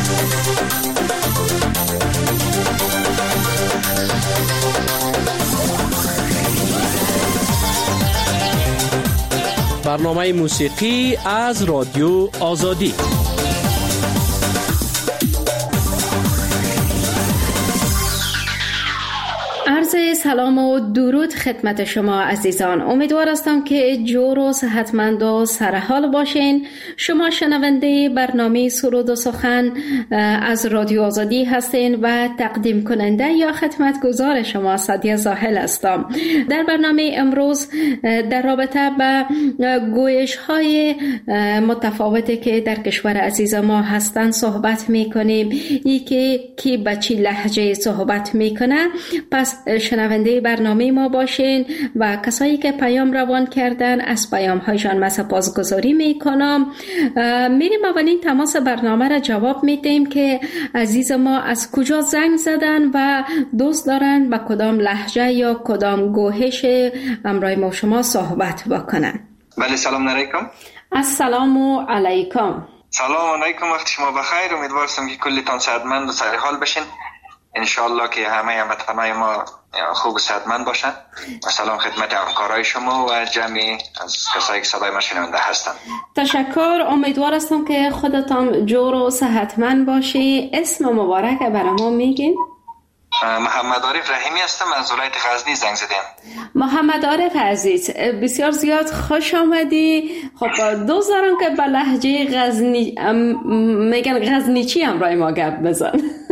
برنامه موسیقی از رادیو آزادی. عرض سلام و درود خدمت شما عزیزان. امیدوار هستم که جور و صحتمند و سرحال باشین. شما شنونده برنامه سرود و سخن از رادیو آزادی هستین و تقدیم کننده یا خدمتگزار شما سعدیه زاهل هستم. در برنامه امروز در رابطه با گویش های متفاوتی که در کشور عزیز ما هستن صحبت میکنیم. ای که کی به چی لهجه صحبت میکنه. پس شنونده برنامه ما باشین و کسایی که پیام روان کردن از پیام هایشان من سپاسگزاری میکنم. میریم اولین تماس برنامه را جواب میدیم که عزیز ما از کجا زنگ زدن و دوست دارن با کدام لهجه یا کدام گوهش همراه ما شما صحبت بکنن. بله، سلام علیکم. السلام علیکم. سلام علیکم، وقت شما بخیر. امیدوارم که کلتان صحتمند و سرحال باشین. انشالله که همه هموطنان ما خوب و صحتمند باشن. و سلام خدمت همکارای شما و جمعی از کسایی که صدای ما شنونده هستن. تشکر. امیدوار هستم که خودتان جور و صحتمند باشی. اسم مبارک برای ما میگین؟ محمد عارف رحیمی هستم، از ولایت غزنی زنگ زدم. محمد عارف عزیز، بسیار زیاد خوش آمدی. خب دوست دارم که به لهجه غزنی میگن غزنیچی همراه ما گپ بزن.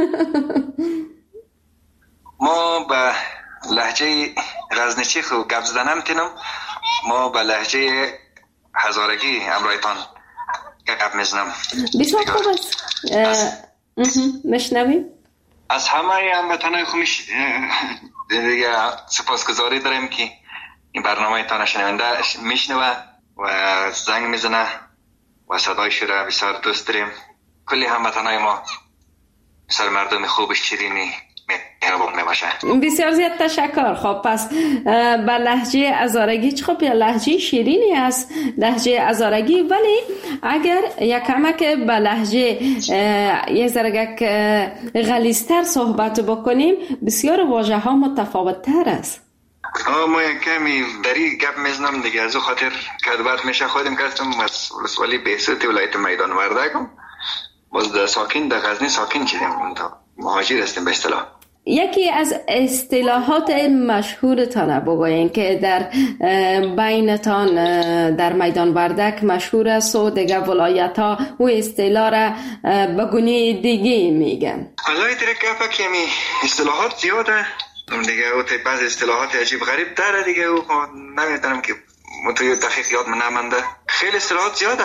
ما به لهجه غزنیچی خو گپ زدن نمیتونم. ما به لهجه هزارگی همراهتان گپ میزنم. بسیار خوب است. مشنویم. از همه هموطنان خوبش دیگه سپاسگزاری داریم که این برنامه تان شنونده میشنوه و زنگ میزنه و صدایش را بسیار دوست داریم. کلی هموطنان ما بسیار مردم خوبش شیرینی مهربان میباشه. بسیار زیاد تشکر. خب پس با لهجه هزارگی خب یا لهجه شیرینی است لهجه هزارگی، ولی اگر یک کمک با لهجه یک ذره غلیظ‌تر صحبت بکنیم بسیار واژه ها متفاوت تر است. ما یک کمی دری گپ میزنم دیگه، از خاطر کدبت میشه خودم کردم از ولسوالی بهسوت ولایت میدان وردگم. باز در ساکن در غزنی ساکن شدیم، مهاجر هستیم به اصطلاح. یکی از اصطلاحات مشهورتان بگوین که در بینتان در میدان وردک مشهور است و دیگه ولایت ها و اصطلاح را به گونه دیگه میگن. والله ترکه کمی اصطلاحات زیاده دیگه، او بعض اصطلاحات عجیب غریب داره دیگه، او نمیدونم که متوی دقیق یاد نمانده. خیلی اصطلاحات زیاده.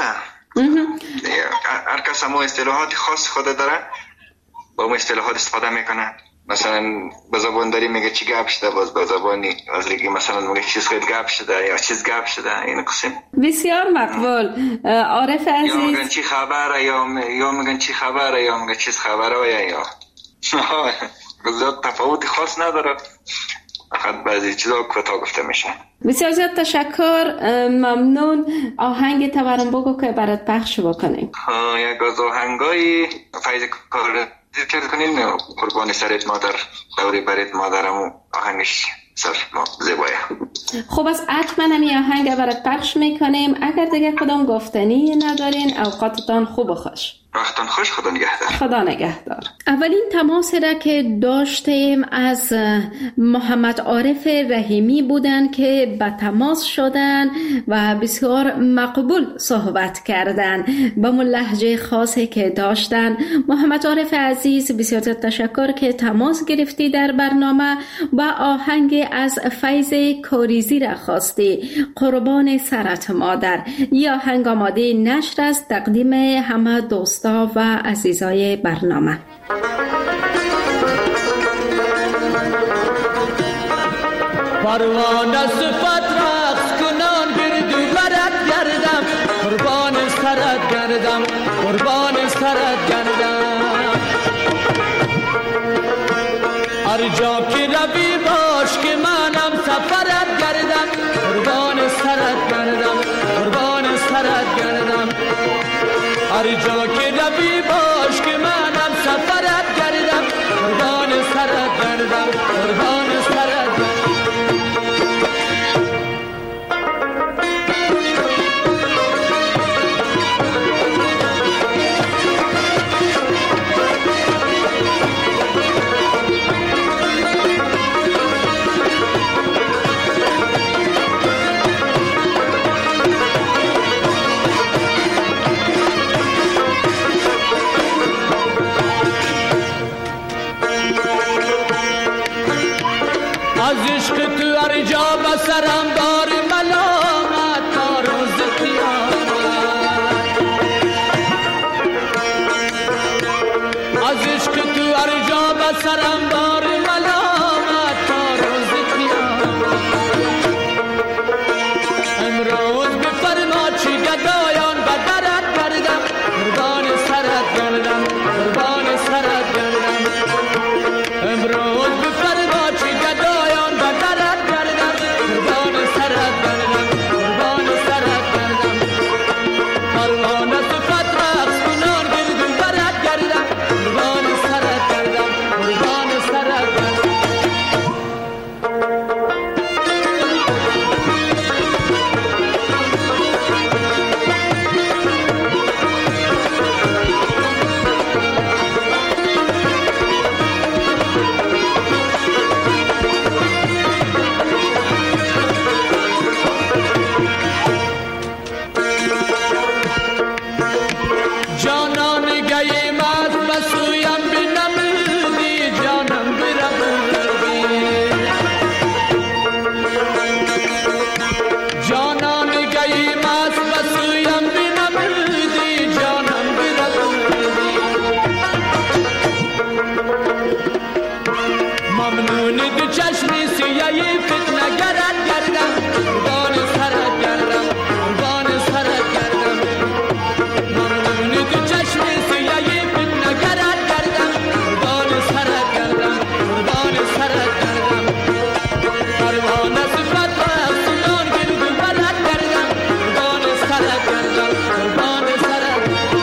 هر کس هم اصطلاحات خاص خود داره، با اون اصطلاحات استفاده میکنه. مثلا به زبان داری میگه چی گپ شده، باز به زبانی از دیگه مثلا میگه چیز خیلی گپ شده یا چیز گپ شده. این قسم بسیار مقبول. عارف عزیز، یا میگن چی خبره یا میگن چی خبره یا میگن چیز خبره یا زیاد تفاوت خاص نداره، فقط بعضی چیزا کوتاه گفته میشه. بسیار زیاد تشکر. ممنون. آهنگ تورم بگو که برات پخش بکنیم. یک از آهنگای فیض کار ذکر کنین، قربان سرت مادر دوری برت مادرمو، آهنگش سر زیبایه. خب از حتما همی آهنگ برات پخش میکنیم. اگر دیگه کدام گفتنی ندارین اوقاتتان خوب و خوش. وقتان خوش. خدا نگهدار. خدا نگهدار. اولین تماس را که داشتیم از محمد عارف رحیمی بودن که به تماس شدن و بسیار مقبول صحبت کردن با اون لهجه خاصی که داشتن. محمد عارف عزیز بسیار تشکر که تماس گرفتی در برنامه و آهنگ از فیض کاریزی را خواستی، قربان سرت مادر. یا آهنگ آماده نشر است تقدیم همه دوستا و عزیزای برنامه. پروانه صفت رقص کنان گردو برد گردم، قربان سرت گردم، قربان سرت گردم. هر جا که روی باش که منم سفرت گردم، قربان سرت گردم، قربان سرت گردم. هر جا که روی باش که منم سرم بار ملامت تا روز قیامت. از عشق تو هر جا به سرم بار ملامت تا روز قیامت. امروز بفرما چی گدایان به درت گردم، قربان سرت گردم، قربان سرت گردم. امروز بفرما چی گدایان به درت گردم، قربان سرت گردم، قربان سرت گردم. پروانه صفت رقص کنان گرد و برت گردم، قربان سرت گردم، قربان سرت گردم. جانان گئی مست بسویم بنمودی، جانم بربودی. جانان گئی مست بسویم بنمودی، جانم بربودی. ممنون دو چشمی سیایی فتنه گرد گردم، قربان سرت گردم، قربان سرت گردم. ممنون دو چشمی سیایی فتنه گرد گردم، قربان سرت گردم، قربان سرت گردم. پروانه صفت رقص کنان گرد و برت گردم، قربان سرت گردم، قربان سرت گردم.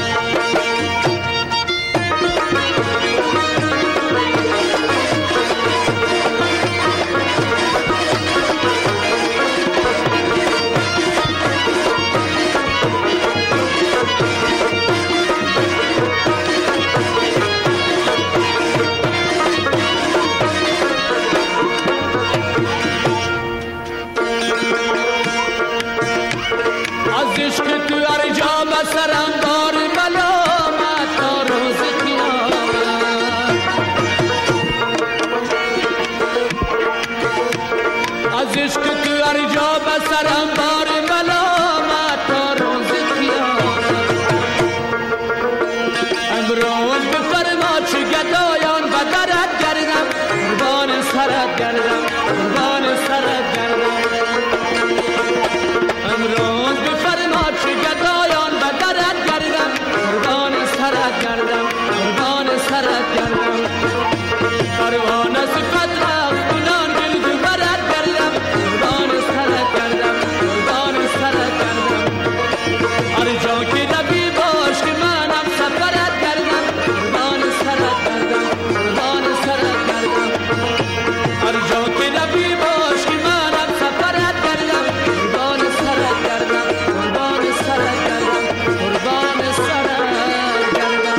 از عشق تو هر جا به سرم بار ملامت تا روز قیامت. از عشق تو هر جا به سرم بار ملامت تا روز قیامت. امروز بفرما چه گدایان به درت گردم، قربان سرت گردم، قربان سرت گردم. امروز بفرما چه گدایان به درت گردم، قربان سرت گردم، قربان سرت گردم. پروانه صفت رقص کنان گرد و برت گردم، قربان سرت گردم، قربان سرت گردم. هر جا که روی باش که منم سفرت گردم، قربان سرت گردم، قربان سرت گردم. هر جا که روی باش که منم سفرت گردم، قربان سرت گردم، قربان سرت گردم، قربان سرت گردم.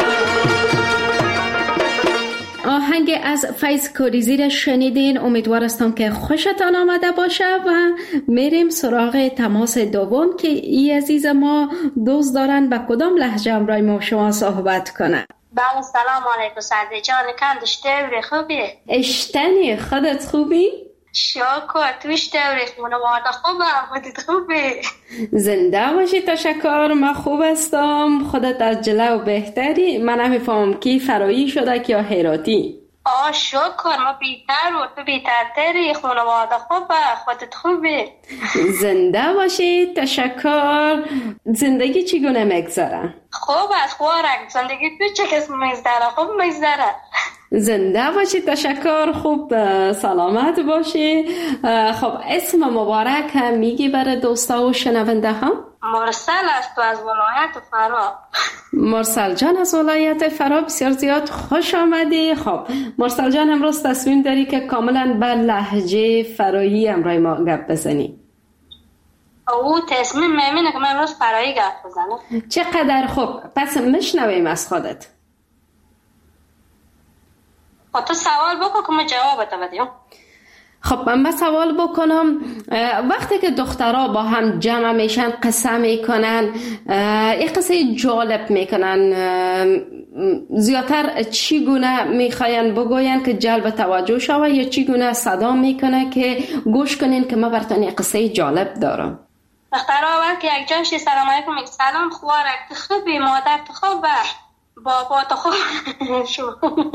آهنگ از فیض کوریزی را شنیدین. امیدوارستم که خوشتان آمده باشه و میریم سراغ تماس دوم که ای عزیز ما دوست دارن به کدام لهجه امرای ما شما صحبت کنه. بله سلام علیکم سعدی جان، کندش دوری خوبی؟ اشتنی خودت خوبی؟ شکر توش دوری خونه وارده خوبه، خودت خوبی؟ زنده باشی، تشکر. من خوب هستم، خودت از جلو بهتری. من نمیفهمم کی فرایی شده که یا هراتی. شکر ما بیتر و تو بیترتری، خونه وارده خوبه، خودت خوبی؟ زنده باشی، تشکر. زندگی چگونه میگذره؟ خوب است خوارک، زندگی تو چه کس میگذره؟ خوب میگذره. زنده باشی، تشکر. خوب سلامت باشی. خب اسم مبارک هم میگی برای دوستا و شنونده ها؟ مرسل است و از ولایت فرا. مرسل جان از ولایت فرا، بسیار زیاد خوش آمدی. خب مرسل جان امروز تصمیم داری که کاملا به لهجه فرایی امرای ما گپ بزنی؟ او تصمیم میمینه که من امروز فرایی گپ بزنم. چقدر خوب. پس مشنویم از خودت. خب تو سوال بکن که ما جوابت بدیم. خب من سوال بکنم، وقتی که دخترها با هم جمع میشن قصه میکنن، یک قصه جالب میکنن، زیادتر چی گونه میخواین بگوین که جلب توجه شوه یا چی گونه صدا میکنه که گوش کنین که ما براتون یک قصه جالب دارم؟ دخترها وقتی یک جاشی سلام علیکم میگه سلام خوارک خوبی، مادر خوبه، بابا تو خوب شو.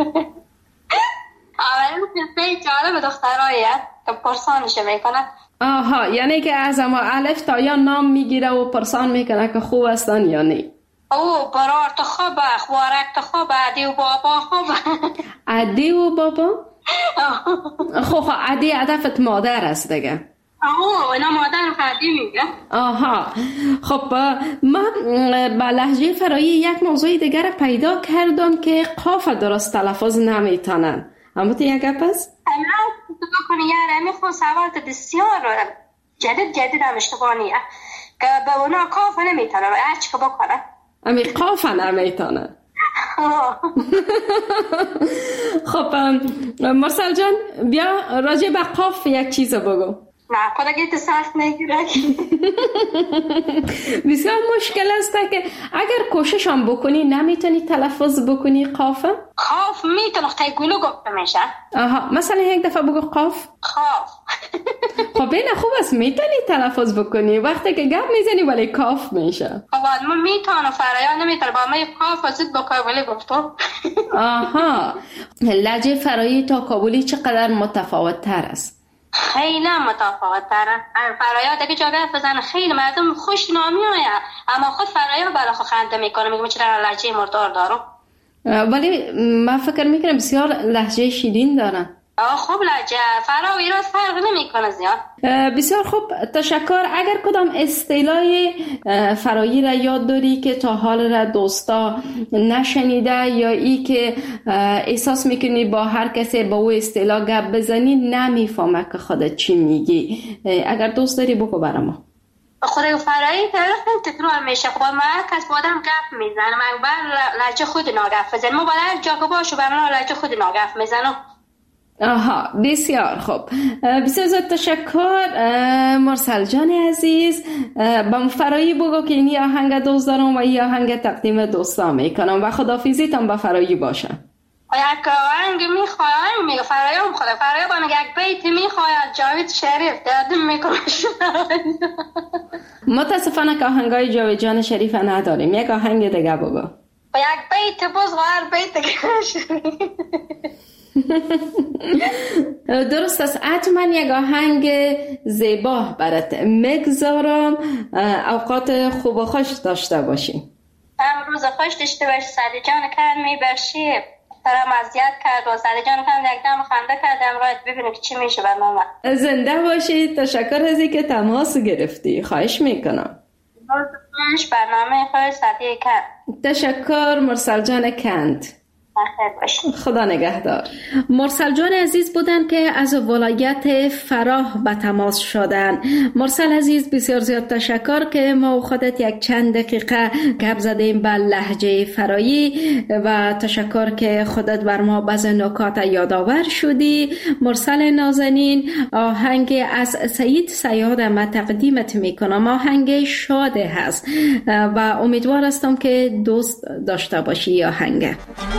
اولین قصه جالب دختراییه که پرسانش میکنه. آها، یعنی که از اما الف تا یا نام میگیره و پرسان میکنه که خوب هستن یا نه. او برار تو خوبه، خوارک تو خوبه، عدی و بابا خوبه. عدی و بابا؟ خب عدی هدفت مادر است دیگه. اینا مادر عدی میگه. آها، خب ما با لهجه فرایی یک موضوع دیگر پیدا کردم که قاف درست تلفظ نمیتونن. اما تو یک گپ است؟ تو بکنی یاره میخوام سوالت بسیار جدید هم اشتباهیه که به اونا قاف نمیتونن هرچی که بکنن امی قاف نمیتونن. خب مرسل جان بیا راجع به قاف یک چیز بگو. نه خدا گیت سخت نگیره. بسیار مشکل است که اگر کوشش هم بکنی نمیتونی تلفظ بکنی قاف؟ قاف میتونه خیلی گلو گفته میشه. آها، مثلا یک دفعه بگو قاف. قاف. خب این خوب است میتونی تلفظ بکنی وقتی که گپ میزنی ولی کاف میشه. خب ما میتونه فرایان نمیتونه با ما قاف واسط با کابلی گفتم. آها، لهجه فرایی تا کابلی چقدر متفاوت تر است؟ خیلی متفاوت تره. فرایات که جا بزنه خیلی مردم خوش نامی آید اما خود فرایات برای خود خنده میکنه میگه چرا لهجه مردار دارم. ولی من فکر میکنم بسیار لهجه شیرین دارن. خوب لهجه فرا و ایراد فرق نمیکنه زیاد. بسیار خوب، تشکر. اگر کدام اصطلاح فرایی را یاد داری که تا حال را دوستا نشنیده یا ای که احساس میکنی با هر کسی با او اصطلاح گپ بزنی نمیفهمه که خودت چی میگی، اگر دوست داری بگو برام. خود فرایی خیلی تکرار میشه. خب ما کس با آدم گپ میزنه من بر لهجه خود ناگف بزنم، ما باید جا باشو برام لهجه خود ناگف میزنم. آها، بسیار خوب. بسیار زیاد تشکر مرسل جان عزیز. با فرایی بگو که این آهنگ دوست دارم و این آهنگ تقدیم دوستا میکنم و خداحافظیتان با فرایی باشه. یک آهنگ میخوایم میگه فرایم خدا فرایی با میگه یک بیت میخواید جاوید شریف دردم میکنه. متاسفانه که آهنگای جاوید جان شریف نداریم، یک آهنگ دیگه بگو. با یک بیت باز هر بیت دیگه. درست است، حتما یک آهنگ زیبا برات میگذارم. اوقات خوب و خوش داشته باشی. روز خوش داشته باشی. سعدی جان کرد میبرشی ترم اذیت کرد و سعدی جان کرد یک دم خنده کرد امروز ببینیم که چی میشه برنامه. زنده باشی. تشکر از اینکه تماس گرفتی، خواهش میکنم. روز برنامه خوش سعدی کرد. تشکر مرسل جان کند. خدا نگهدار. مرسل جان عزیز بودن که از ولایت فراه به تماس شدن. مرسل عزیز بسیار زیاد تشکر که ما خودت یک چند دقیقه گپ زدیم به لهجه فرایی و تشکر که خودت بر ما بعض نکات یادآور شدی. مرسل نازنین، آهنگ از سعید صیاد ما تقدیمت میکنم. آهنگ شاده هست و امیدوار هستم که دوست داشته باشی آهنگ.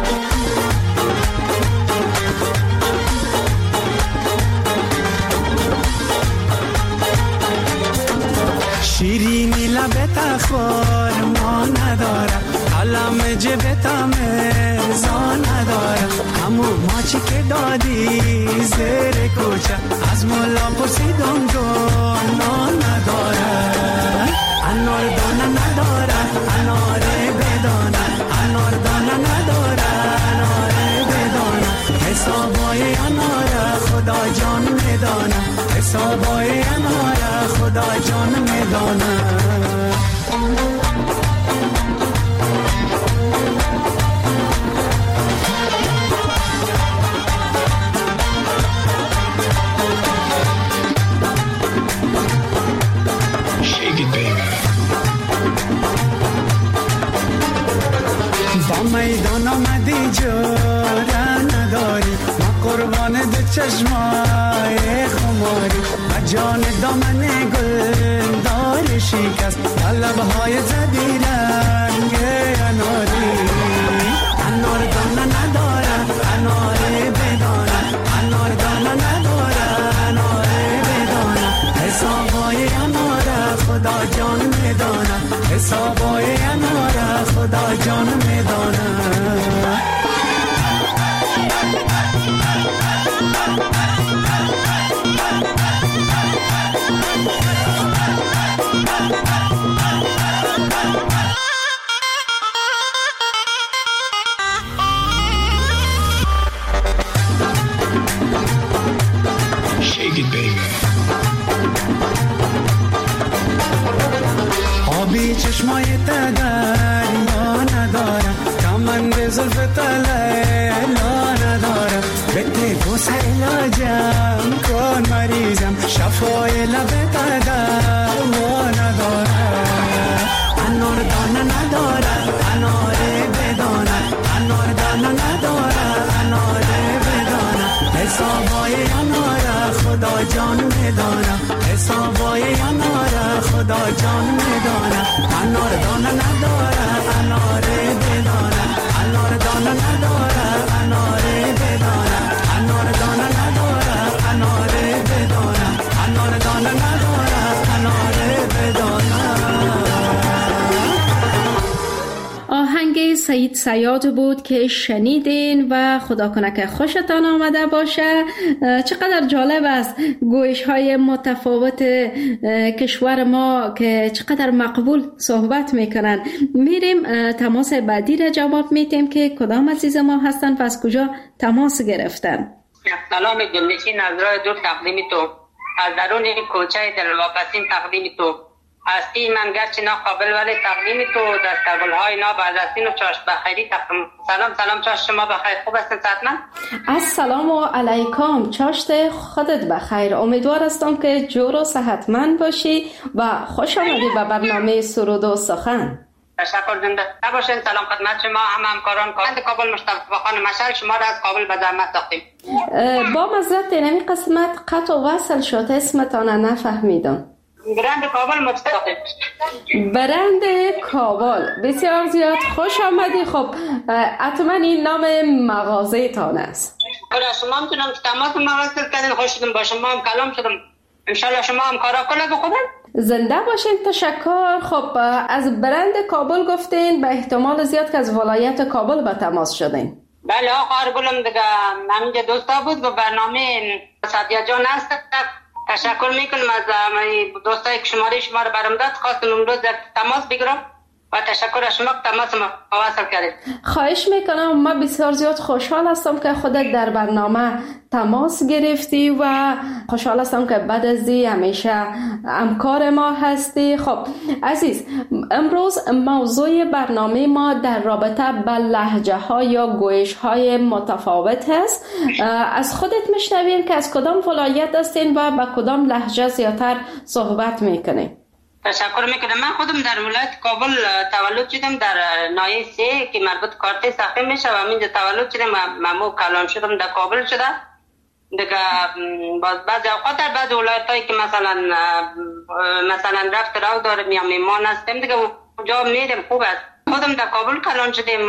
شیرینی لبت خور ما ندارم، علم جبت مرزا ندارم، همون ماچی که دادی زیر کوچه از مولا پرسیدم دانا ندارم. انار دانه ندارم، انار بدانه، انار دانه ندارم، انار بدانه، حسابای انار خدا جان میدانه، حسابای انار خدا جان میدانه. با میدان آمدی جاره نداری، ما قربان دو چشمای خماری و جان دامن گل دار شکست و لبهای زدی رنگ اناری. انار دانه نداره انار بدانه، انار دانه نداره انار بدانه. حسابای انار خدا جان میدانه، حسابای انار خدا جان میدانه. آبی چشمای تدر یا ندارم، کمند زلف تلیلا ندارم. بده بوسه علاجم کن مریضم، شفای لب تدر و ندارم. انار دانه نداره انار بدانه، انار دانه نداره انار بدانه. حسابای انار خدا جان میدانه، حسابای انار خدا جان میدانه. انار دانه نداره انار بدانه، انار دانه نداره انار بدانه. انار دانه نداره انار بدانه، انار دانه نداره انار بدانه. آهنگ سعید صیاد بود که شنیدین و خدا کنه که خوشتان آمده باشه. چقدر جالب است گویش های متفاوت کشور ما که چقدر مقبول صحبت میکنن. میریم تماس بعدی را جواب میدیم که کدام عزیز ما هستن و از کجا تماس گرفتن. سلام دلنشین از راه دور تقدیم تو، از درون کوچه دلواپسین تقدیم تو. هستی من گرچه ناقابل ولی تقدیم تو، دستگل‌های نابعدستین و چاشت بخیری تقدیم. سلام چاشت شما بخیر، خوب هستین صحتمند؟ السلام علیکم، چاشت خودت بخیر. امیدوار هستم که جور و صحتمند باشی و خوش آمدی به برنامه سرود و سخن. تشکر، زنده باشین. سلام خدمت شما همکاران کابل. مصطفی خان مشعل شما را از کابل به زحمت ساختیم. با معذرت اینمی قسمت قطع و وصل شد، اسمتان نفهمیدم. برند کابل مصطفی. برند کابل، بسیار زیاد خوش آمدی. خب حتما این نام مغازه تان است. شما میتونم تماس مغازه کردین، خوش شدم با شما هم کلام شدم. انشالله شما هم کارا کنید خوبه. زنده باشین، تشکر. خب از برند کابل گفتین، به احتمال زیاد که از ولایت کابل به تماس شدین. بله آقا گلم دیگه همینجا دوستا بود و برنامه سعدیه جان هست. تشکر میکنم از دوستایی که شما رو برام داد. خواستم امروز در تماس بگیرم و تشکر از شما که تماس ما وصل کردید. خواهش میکنم. ما بسیار زیاد خوشحال هستم که خودت در برنامه تماس گرفتی و خوشحال هستم که بعد از این همیشه همکار ما هستی. خب عزیز، امروز موضوع برنامه ما در رابطه با لهجه ها یا گویش های متفاوت هست. از خودت میشنویم که از کدام ولایت هستین و با کدام لهجه زیادتر صحبت میکنین. تشکر میکنم. من خودم در ولایت کابل تولد شدم، در ناحیه 3 که مربوط کارت ساخته میشه و همینجا تولد شدم. مامو کلان شدم در کابل شده. دیگه بعضی اوقات در بعض ولایتایی که مثلا رفت رو دارم یا میمان هستم دیگه اونجا میرم. خوب است. خودم در کابل کلان شدم.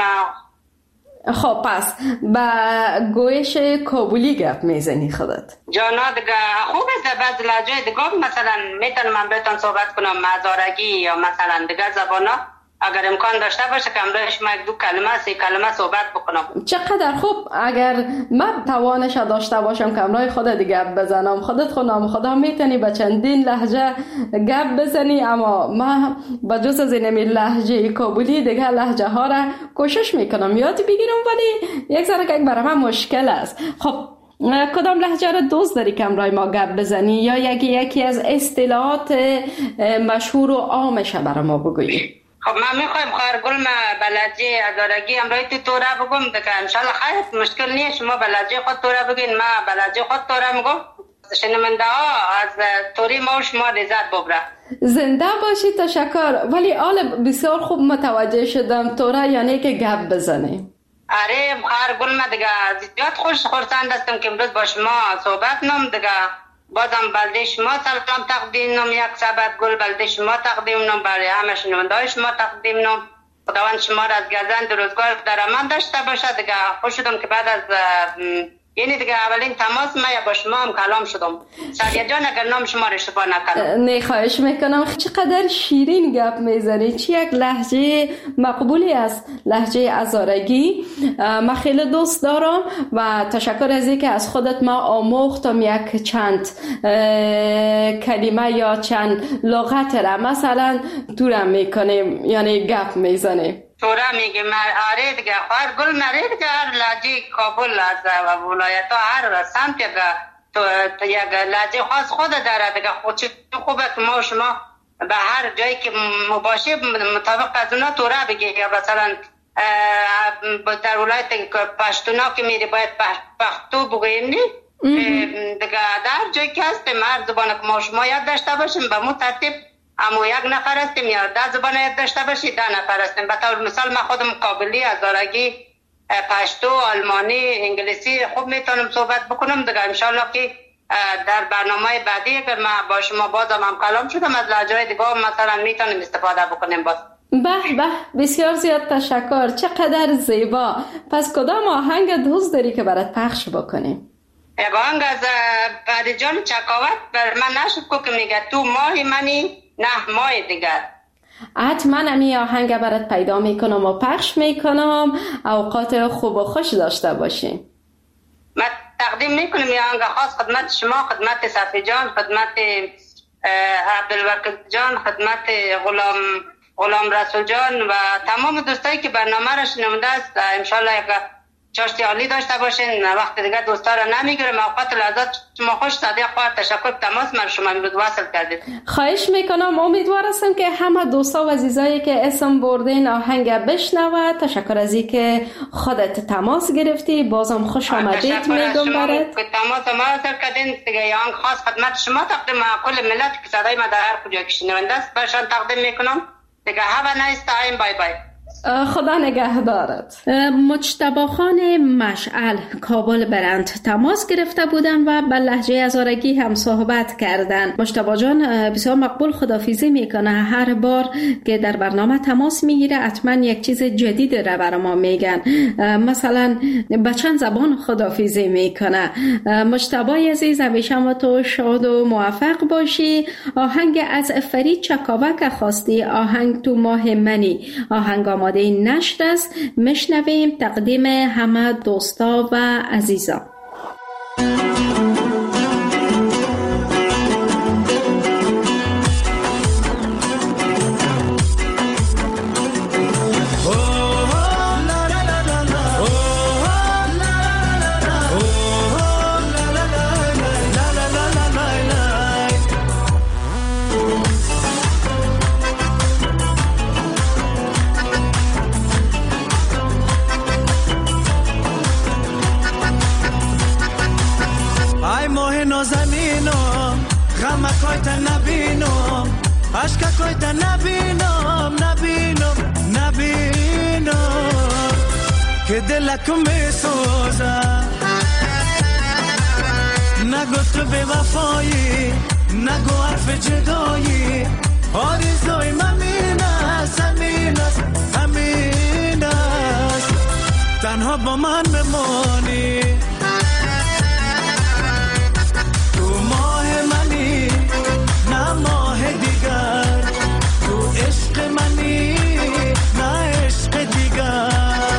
خب پس با گویش کابلی گپ میزنی خودت؟ جانا دیگه خوب است. بعض لهجه دیگه مثلا میتونم من بهتون صحبت کنم مزارگی یا مثلا دیگه زبانا، اگر امکان داشته باشه که امروز شما 2 کلمه 3 کلمه صحبت بکنم. چقدر خوب. اگر من توانش داشته باشم که امروز خودت گپ بزنم، خودت خونم خدا میتونی به چندین لهجه گپ بزنی، اما ما با جز از این لهجه کابلی دیگه لهجه ها را کوشش میکنم یاد بگیرم، ولی یک ذره که برای من مشکل است. خب کدام لهجه را دوست داری که امروز ما گپ بزنی یا یکی از اصطلاحات مشهور و عامش برای ما بگویی؟ خب من میخوایم خواهرگل ما بلدجه ادارگی امروی توره بگم دیگه انشالله خیلی مشکل نیست. شما بلدجه خود توره بگین، ما بلدجه خود توره میگم. شنونده ها از توری ما و شما لذت ببره. زنده باشی. تشکر. ولی آل بسیار خوب متوجه شدم توره یعنی که گپ بزنیم. آره خواهر گل، من دیگه زیاد خرسند هستم که امروز با شما صحبت نم. دیگه بازم بلده شما سلام تقدیم نم، یک سبت گل بلده شما تقدیم نم، برای همه شنونده‌های شما تقدیم نم. خداوند شما را از گزند روزگار در امان داشته باشه. دیگه خوش شدم که بعد از یعنی دیگه اولین تماس ما با شما هم کلام شدم. سعدیه جان اگر نام شما را اشتباه نکنم. نه خواهش میکنم. چقدر شیرین گپ میزنی، چی یک لهجه مقبولی است، لهجه هزارگی. من خیلی دوست دارم و تشکر از اینکه از خودت ما آموختم یک چند کلمه یا چند لغت را مثلا دورم میکنیم، یعنی گپ میزنیم. تورا میگه آره دیگه خواهر گل نره دیگه هر لهجه کابل از ولایت ها هر سمت یک لهجه خاص خود داره دیگه. خود خوبه که ما شما به هر جایی که مباشه مطابق از اونا تورا بگه. یا مثلا در ولایت پشتونا که میری باید پختو بگویم نی دیگه. در جایی که هستیم هر زبان که ما شما یاد داشته باشیم به مو ترتیب اما یک نفر هستیم یا 10 زبان یاد داشته باشید 10 نفر هستیم. به طور مثال من خودم کابلی، هزارگی، پشتو، آلمانی، انگلیسی خوب میتونم صحبت بکنم دیگه. انشالله که در برنامه بعدی اگر من با شما بازم هم کلام شدم از لهجه‌های دیگه مثلا میتونیم استفاده بکنیم. باز به بسیار زیاد تشکر، چقدر زیبا. پس کدام آهنگ دوست داری که برات پخش بکنیم؟ یک آهنگ از فرید جان چکاوت بر من نشد که میگه تو ماه منی نه ماه دیگر. حتما امی آهنگ برات پیدا میکنم و پخش میکنم. اوقات خوب و خوش داشته باشین. من تقدیم میکنم این آهنگ خاص خدمت شما، خدمت صفی جان، خدمت عبدالوکیل جان، خدمت غلام رسول جان و تمام دوستایی که برنامه را شنونده است. انشالله یک چاشتی عالی داشته باشین. وقت دیگه دوستا را نمیگیرم. اوقات لحظات شما خوش. صادق خواهر تشکر تماس من شما امروز وصل کردید. خواهش میکنم. امیدوار هستم که همه دوستا و عزیزایی که اسم بردین آهنگ بشنوه. تشکر از اینکه خودت تماس گرفتی. بازم خوش آمدید میگم برات. تماس ما وصل کردین دیگه. یه آهنگ خاص خدمت شما تقدیم کل ملت که صدای ما در هر کجا که شنونده است برشان تقدیم میکنم دیگه. have a nice time. بای بای. خدا نگهدارت. مجتبی خان مشعل کابل برند تماس گرفته بودن و به لهجه هزارگی هم صحبت کردن. مجتبی جان بسیار مقبول خداحافظی میکنه. هر بار که در برنامه تماس میگیره حتما یک چیز جدید را برای ما میگن. مثلا به چند زبان خداحافظی میکنه. مجتبی عزیز همیشه ما تو شاد و موفق باشی. آهنگ از فرید چکاوک خواستی، آهنگ تو ماه منی. آهنگ آماده نشر است. مشنویم تقدیم همه دوستا و عزیزا. که دلک میسوزم، نگو تو به وفایی، نگو حرف جدایی. آرزوی من همین است، همین است، تنها با من بمانی. تو ماه منی نه ماه دیگر، تو عشق منی نه عشق دیگر.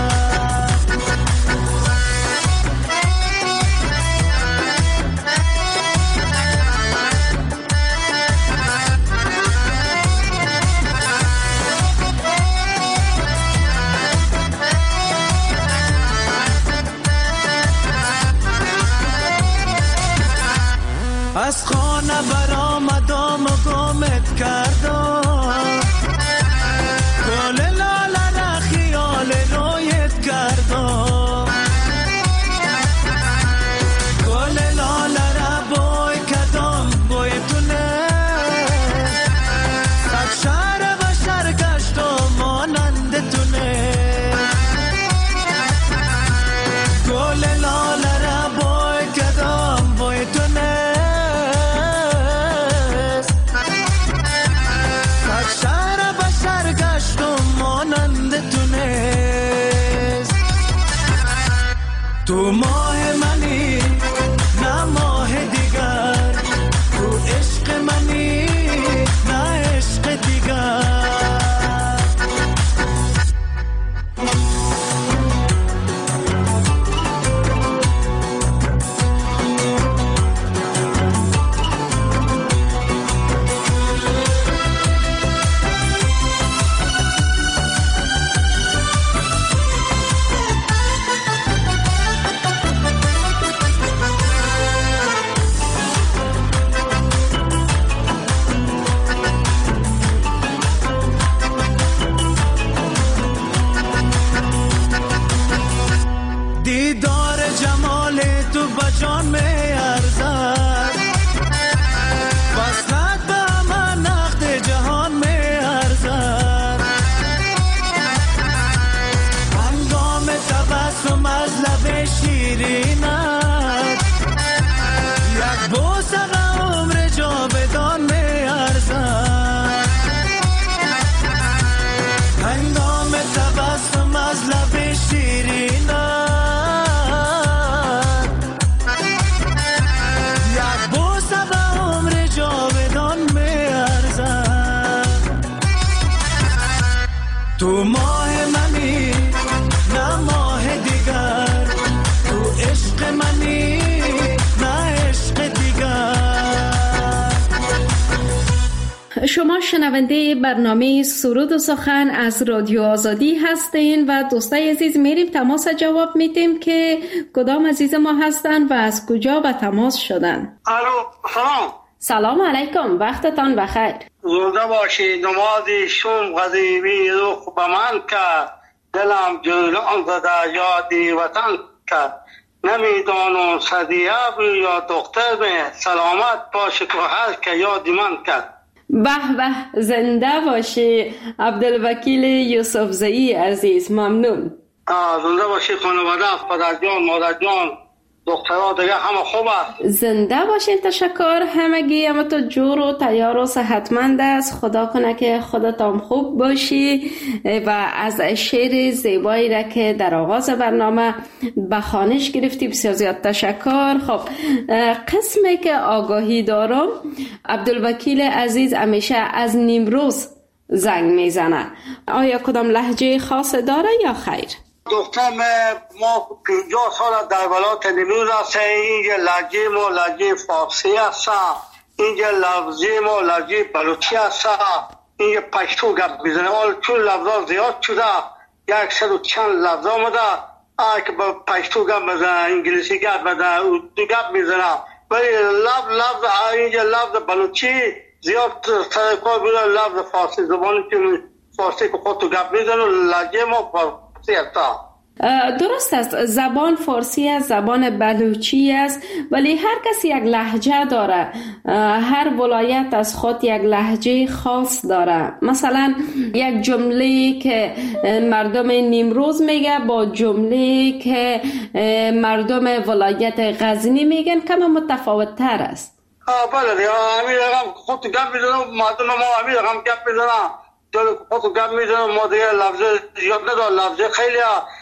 از خانه برآمدم و گمت کردم، گل لاله را خیال رویت کردم، گل لاله را بوی کردم بوی تونه، صد شهر و شهر گشتم مانند تونه. تو ماه منی نه ماه دیگر، تو عشق منی نه عشق دیگر. دیدار جمال تو بجان می ارزد، وصلت به من نقد جهان می ارزد. هنگام تبسم از لب شیرینت، یک بوسه عمر جاودان می ارزد. هنگام تبسم از لب شیرینت، تو ماه منی نه ماه دیگر، تو عشق منی نه عشق دیگر. شما شنونده برنامه سرود و سخن از رادیو آزادی هستین و دوستای عزیز میریم تماس جواب میدیم که کدام عزیز ما هستن و از کجا به تماس شدن. الو، سلام علیکم، وقتتان بخیر. زنده باشی. نمازی شوم غزیبی روح به من کرد، دلم جولان زده یادی وطن کرد. نمیدانم صدیه بی یا دختر بی، سلامت باشه که هر که یادی من کرد. به به، زنده باشی عبدالوکیل یوسفزئی عزیز، ممنون. زنده باشی. خانواده، پدر جان، مادر جان، دخترها دیگه همه خوب است. زنده باشین، تشکر. همگی همه تو جور و تیار و صحتمند است. خدا کنه که خودت هم خوب باشی و از شعر زیبایی را که در آغاز برنامه به خوانش گرفتی بسیار زیاد تشکر. خب، قسمی که آگاهی دارم، عبدالوکیل عزیز همیشه از نیمروز زنگ میزنه. آیا کدام لهجه خاص داره یا خیر؟ دخترم ما 50 سال در ولایت نیمروز هستیم. اینجا لهجه ما لهجه فارسی است، اینجا لفظی ما لهجه بلوچی است، اینجا پشتو گپ میزنه. چون لفظا زیاد شده، 100 و چند لفظ آمده، که با پشتو گپ میزنه، انگلیسی گپ میزنه، اردو گپ میزنه، ولی لفظ اینجا لفظ بلوچی زیاد سر کار بیره. لفظ فارسی زبانی که فارسی که خود تو گپ میزنه، لهجه ما فارسی است. درست است، زبان فارسی است، زبان بلوچی است، ولی هر کسی یک لهجه داره. هر ولایت از خود یک لهجه خاص داره. مثلا یک جمله که مردم نیمروز میگه با جمله که مردم ولایت غزنی میگن کم متفاوت تر است. بله دیگه، همین رقم خود گپ میزنم، مردم ما همین رقم گپ میزنم، خود گپ میزنم، ما دیگه لفظ زیاد نداره، لفظ خیلی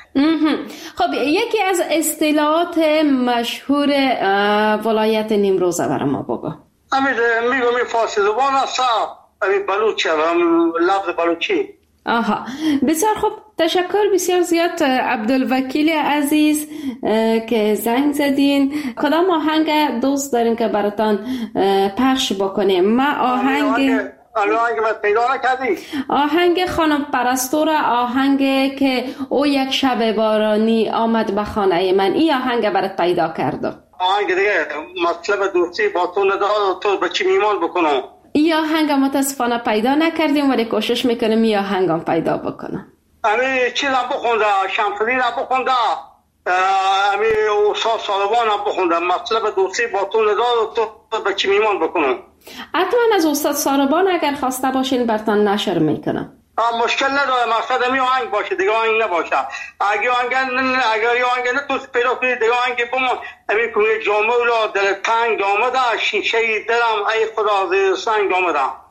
خب، یکی از اصطلاحات مشهور ولایت نیمروز برای ما بگو. میگم فارسی زبان است، بلوچی، لفظ بلوچی. آها، بسیار خوب، تشکر بسیار زیاد عبدالوکیل عزیز که زنگ زدین. کدام آهنگ دوست داریم که براتان پخش بکنیم؟ ما آهنگ خانم پرستو را، آهنگ که او یک شب بارانی آمد به خانه من، این آهنگ برات پیدا کردم. آهنگ دیگه مطلب دوستی با تو نداره، تو به چی میمان بکنم. این آهنگ متاسفانه پیدا نکردیم، ولی کوشش میکنم این آهنگ هم پیدا بکنم. امی چیز هم بخونده، شمسدین هم بخونده، امی استاد سالبان هم بخونده، مطلب دوستی با تو نداره، تو به چی میمان بکنم. حتما از استاد ساربان اگر خواسته باشین برتان نشر میکنم. مشکل نداره، مقصد همی آهنگ باشه، دیگه آهنگ نباشه. اگر آهنگ نتوست پیدا کنی، دیگه آهنگ بمون. همی کنی جامعه را دل تنگ آمده، شیشه دلم ای خدا زیر سنگ آمده.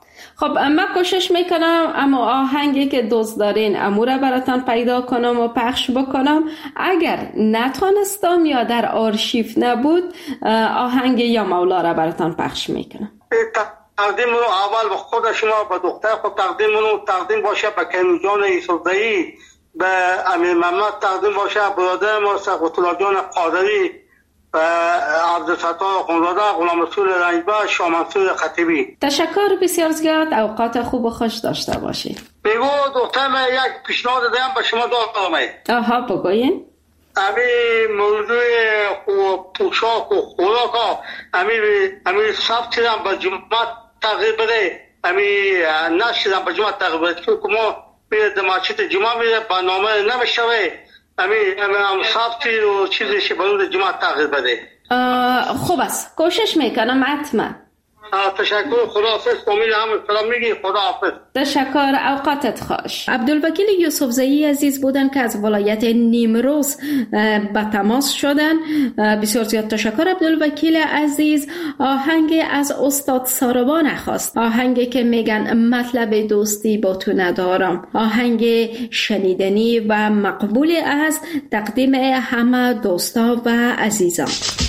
خب من کوشش میکنم اما آهنگی که دوست دارین امورا براتان پیدا کنم و پخش بکنم. اگر نتونستم یا در آرشیو نبود آهنگ یا مولا را براتان پخش میکنم. تقدیم رو اول به خود شما، به دختر خود تقدیم باشه، به کیمی جان یوسفزئی، به امیر محمد تقدیم باشه، برادر ما سقط الله جان قادری، عبدالفتاح خانزاده، غلام رسول رنجبر، شاه منصور خطیبی. تشکر بسیار زیاد. اوقات خوب و خوش داشته باشید. بگو دخترم یک پیشنهاد دادم به شما دارم. آها بگوین. همین موضوع پوشاک و خوراک ها همین سبت هم به جمعت تغییر بده، همین نشد هم به جمعت تغییر بده که ما میره دماغچت جمعه میره برنامه نمیشوه، همین سبتی و چیزی برون جمعت تغییر بده. خوب است، کوشش میکنم حتما. تشکر، خداحافظ. امید همه سلام میگی، خداحافظ. تشکر، اوقاتت خوش. عبدالوکیل یوسفزئی عزیز بودن که از ولایت نیمروز به تماس شدن. بسیار زیاد تشکر عبدالوکیل عزیز. آهنگ از استاد ساربان خواست، آهنگی که میگن مطلب دوستی با تو ندارم، آهنگ شنیدنی و مقبول است، تقدیم همه دوستا و عزیزان.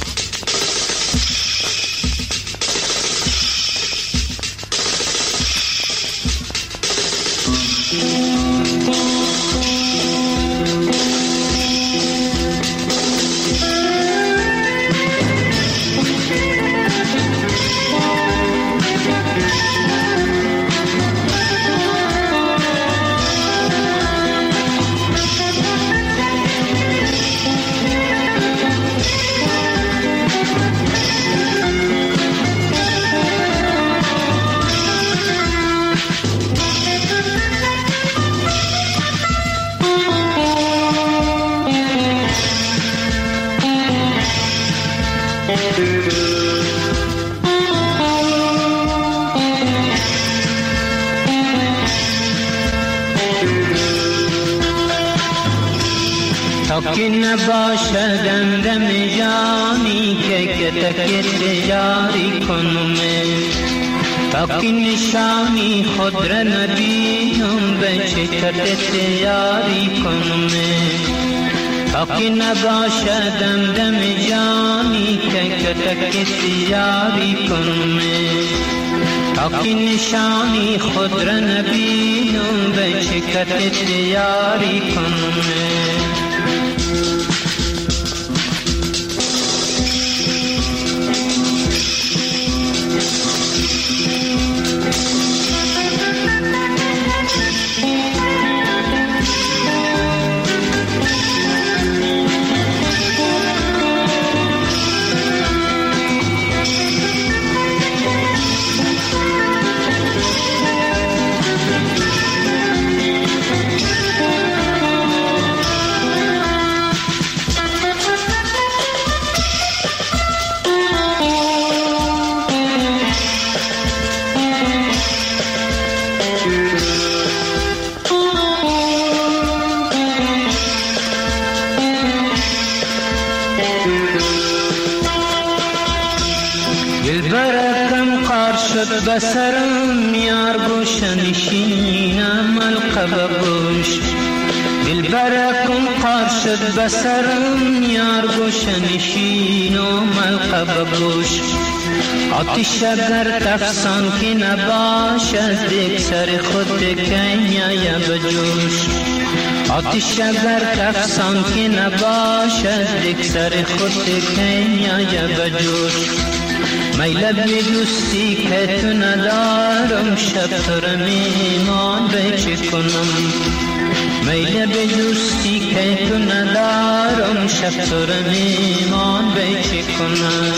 که نباشد دم جانی که تکت جاری کنم، تا که نشانی خود را نبینم به چکت یاری کنم، تا که نباشد دم جانی که تکت جاری کنم، تا که نشانی خود را نبینم به چکت یاری کنم. بسرم یار گوش نشینم القب گوش، دلبرکم قار شد بسرم یار گوش نشینم القب گوش. آتش اگر تفسان که نباشد دیگ سر خود کنیا بجوش، آتش اگر تفسان که نباشد دیگ سر خود کنیا بجوش. میل به دوستی که تو ندارم شب تو را میمان به چه کنم، میل به دوستی که تو ندارم شب تو را میمان به چه کنم.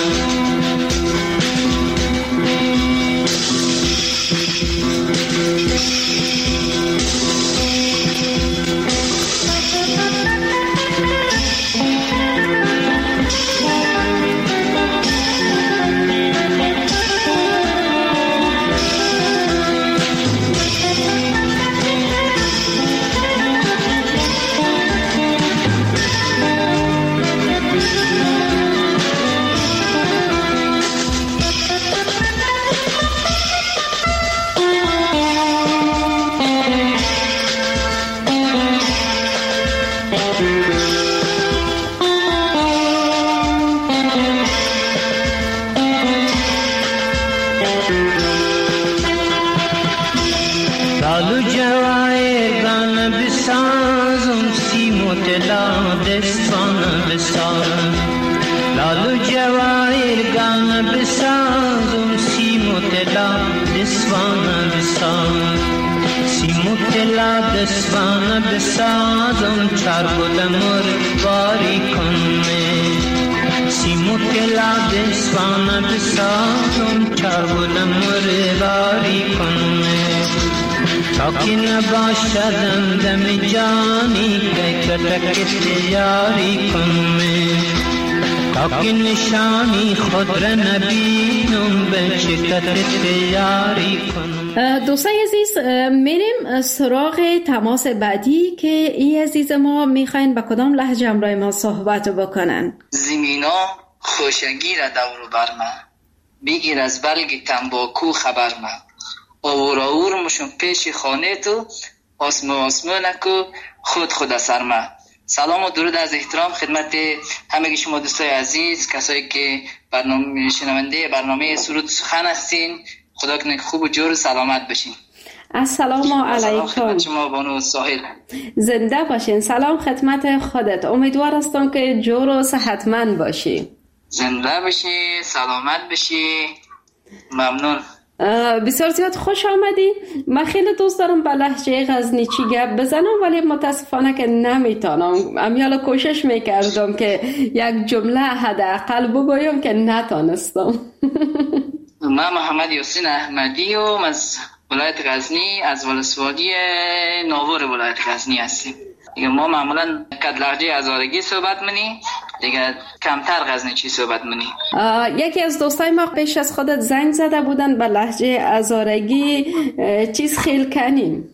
بسازم لال و جواهر گان بسازم سیم و طلا دسوانه بسازم سیم و طلا دسوانه بسازم چار گل مرواری کنه سیم و طلا دسوانه بسازم چار گل مرواری کنه تا که نباشدم دم جانی که کتک تیاری کنه تا که نشانی خود را نبینم به چکت تیاری کنم. دوستای عزیز میریم سراغ تماس بعدی که این عزیز ما میخواین با کدام لهجه همراه ما صحبت بکنن. زمینا خوشگی را دور بر من بگیر از بلگ تنباکو خبر من آور مشون پیش خانه تو آسمانکو خود سر من. سلام و درود از احترام خدمت همه شما دوستای عزیز، کسایی که شنونده برنامه سرود سخن هستین. خدا کنه خوب و جور و سلامت بشین. السلام علیکم. خدمت شما بانو ساحل. زنده باشین. سلام خدمت خودت. امیدوار هستم که جور و صحتمند باشی. زنده باشی، سلامت بشی. ممنون. بسیار زیاد خوش آمدی. من خیلی دوست دارم به لهجه غزنیچی گپ بزنم ولی متاسفانه که نمیتونم. امیالا کوشش میکردم که یک جمله حداقل بگویم که نتونستم. من محمد یاسین احمدی و از ولایت غزنی، از ولسوالی ناور ولایت غزنی هستیم. دیگه ما معمولا کد لهجه هزارگی صحبت منی، دیگه کمتر غزنیچی صحبت منی. یکی از دوستای ما پیش از خودت زنگ زده بودن به لهجه هزارگی چیز خیل کنیم.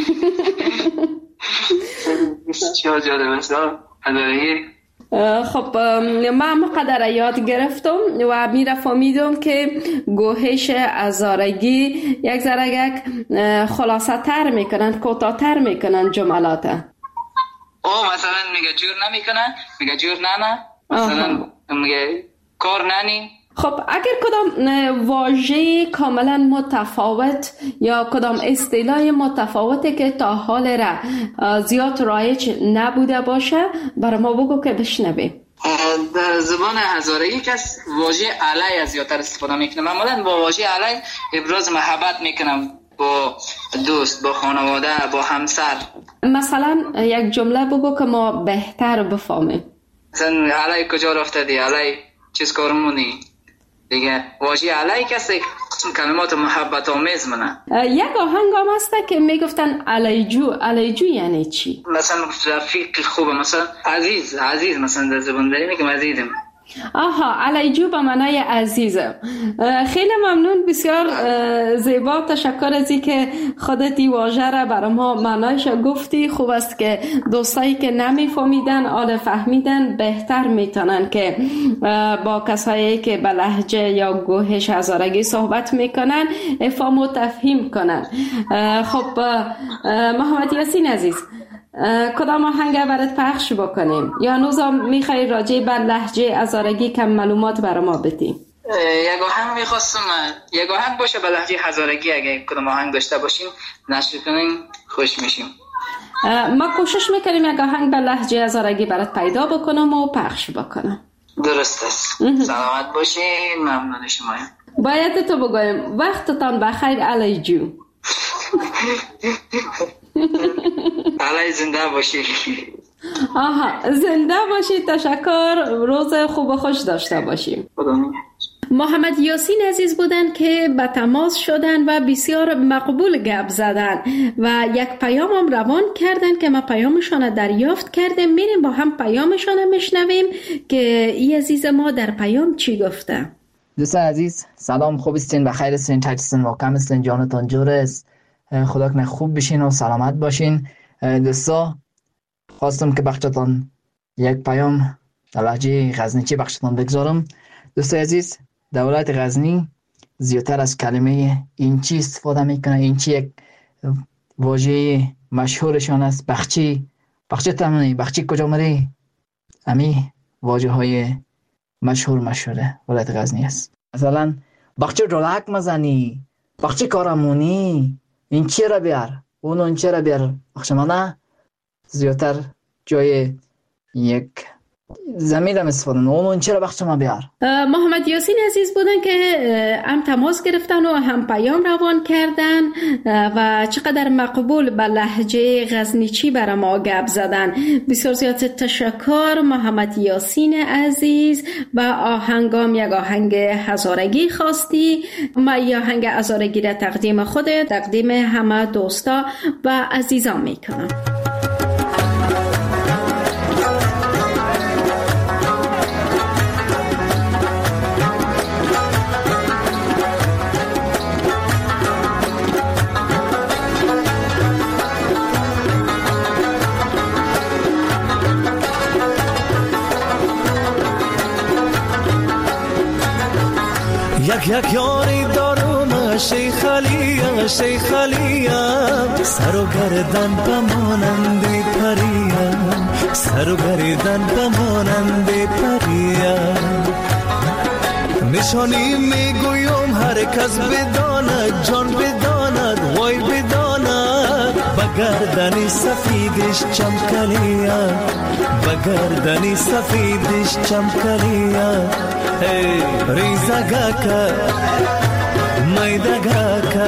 چه جالب است هزارگی. خب من مقدر یاد گرفتم و میره فهمیدم که گوهش هزارگی یک ذره خلاصه تر میکنن، کوتاه‌تر میکنن جملات. مثلا میگه جور نمیکنن، میگه جور نه، مثلا میگه کار ننی. خب اگر کدام واژه کاملا متفاوت یا کدام اصطلاح متفاوتی که تا حال را زیاد رایج نبوده باشه برای ما بگو که بشنویم. در زبان هزارگی کس واژه علی زیادتر استفاده میکنه. معمولا با واژه علی ابراز محبت میکنم با دوست، با خانواده، با همسر. مثلا یک جمله بگو که ما بهتر بفهمیم. مثلا علی کجا رفته دی، علی چیز کار مونی. دیگه واژه علی کسی کلمات محبت آمیز منه. یک آهنگ هم هسته که میگفتن علیجو یعنی چی؟ مثلا رفیق خوبه، مثلا عزیز مثلا در زبان داری میگم عزیزم. علیجو به معنای عزیزم. خیلی ممنون، بسیار زیبا. تشکر از این که خودت این واژه را برای ما معنایش گفتی. خوب است که دوستایی که نمیفهمیدن حال فهمیدن بهتر میتونن که با کسایی که به لهجه یا گوهش هزارگی صحبت میکنن افهام و تفهیم کنن. خب محمد یاسین عزیز، کدام آهنگ برات پخش بکنیم یا نوزا میخوای راجع بر لهجه هزارگی کم معلومات برای ما بدی؟ یک آهنگ میخواستم، یک آهنگ باشه به لهجه هزارگی. اگه کدام آهنگ داشته باشیم نشر کنیم خوش میشیم. ما کوشش میکنیم یک آهنگ به لهجه هزارگی برات پیدا بکنم و پخش بکنم. درست است. سلامت باشین. ممنون شمایم. باید تو بگویم وقتتان بخیر علیجو. علی زنده باشی. زنده باشی. تشکر. روز خوب و خوش داشته باشیم. محمد یاسین عزیز بودن که به تماس شدن و بسیار مقبول گپ زدن و یک پیام هم روان کردن که ما پیامشان دریافت کردیم. میریم با هم پیامشان میشنویم که این عزیز ما در پیام چی گفته. دوستان عزیز سلام، خوب استین؟ بخیر استین؟ چطورین؟ واقعا استین؟ جانتان جور است؟ خدا کنه خوب بشین و سلامت باشین. دوستا خواستم که بخشتان یک پیام در لهجه غزنیچی بخشتان بگذارم. دوستای عزیز، در ولایت غزنی زیادتر از کلمه اینچی استفاده میکنه. اینچی یک واژه مشهورشان است. بخچی تمنی، بخچی کجا مری، امی واژه های مشهوره ولایت غزنی است. مثلا بخچی جلک مزنی، بخچی کارمونی، این چی را بیار، اون چی را بیار. بخشمانه زیادتر جای یک زمینم استفاده نمون چرا بخش ما بیار. محمد یاسین عزیز بودن که هم تماس گرفتن و هم پیام روان کردن و چقدر مقبول به لهجه غزنیچی برای ما گپ زدن. بسیار زیاد تشکر محمد یاسین عزیز. و آهنگام یک آهنگ هزارگی خواستی. ما یک آهنگ هزارگی را تقدیم خودت، تقدیم همه دوستا و عزیزان میکنم. یک یاری دارم شیخ علیم سر و گردن بمانند پریم، سر و گردن بمانند پریم. نشانی میگویم هر کس بداند، جان بداند، وای بداند، بگردنی سفیدش چمکلیم، بگردنی سفیدش چمکلیم. ریزگاکا میدگاکا